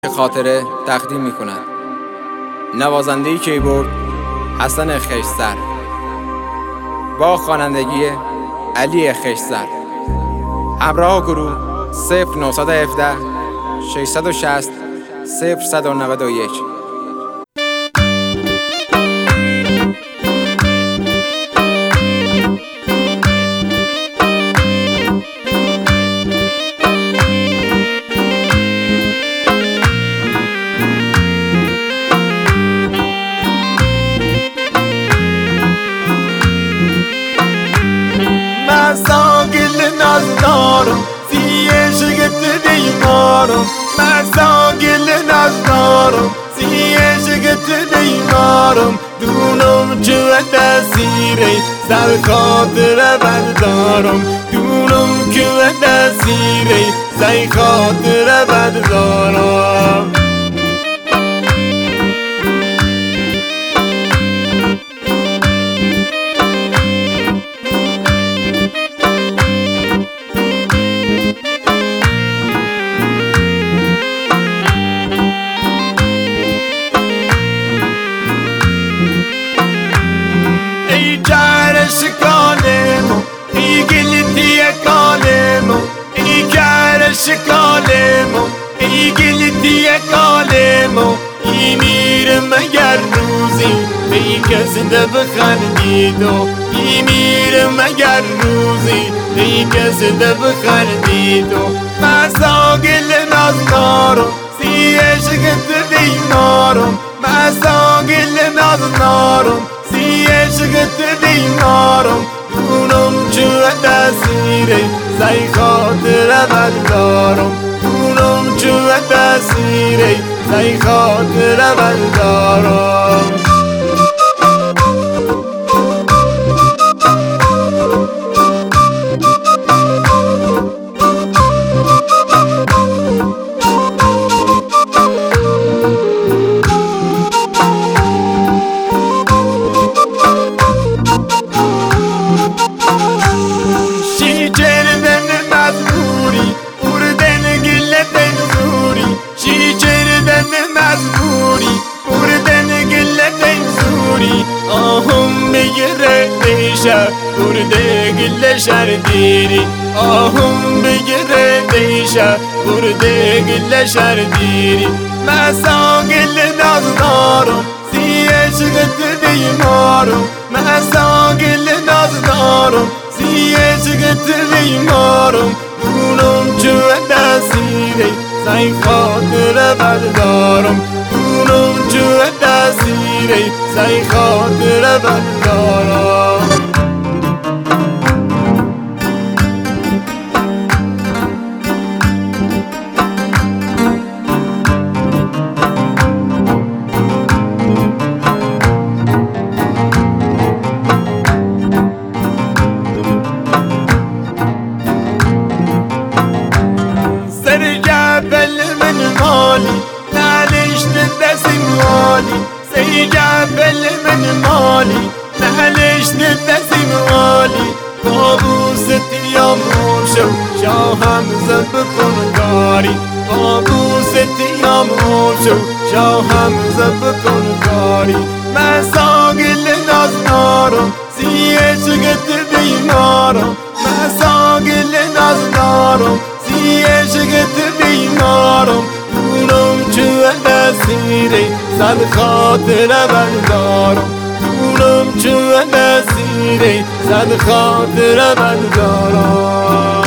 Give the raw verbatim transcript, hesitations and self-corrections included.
خاطره تقدیم می کند. نوازنده کیبورد حسن خشسر با خوانندگی علی خشسر. همراه گروه صفر نه یک هفت ششصد و شصت صفر صد و نود و یک. مساگل نازدارم سیه شگت بیمارم مساگل نازدارم سیه شگت بیمارم دونم چه دسیره سر خاطر بردارم دونم که دسیره سر خاطر بردارم. شکالمو ای گلتی کالمو ای کار شکالمو ای گلتی کالمو ای میرم مگر روزی ای کسی بخندیدو ای میرم مگر روزی ای کسی بخندیدو مساگل نازدارم سیه شگت بیمارم مساگل نازدارم سیه شگت بیمارم دونم چه دسیره سعی خاطر بردارم دونم چه دسیره سعی خاطر بردارم. آهم بگیره دیشه برده گل شردیری آهم بگیره دیشه برده گل شردیری مساگل نازدارم سیه شگت بیمارم مساگل نازدارم سیه شگت بیمارم دونم چه دسیره سعی خاطر بردارم دونم چه دسیره سعی خاطر بردارم. سر جبل من مالی نالشت دسیم مالی سی جبل من مالی نهلشت دسیم مالی بابوست یا مرشو شاهم زب کن کاری بابوست یا مرشو شاهم زب کن کاری مساگل نازدارم سیه شگت بیمارم مساگل نازدارم سیه شگت بیمارم دونم چه دسیره سر خاطر بردارم دونم چه دسیره سر خاطر بردارم.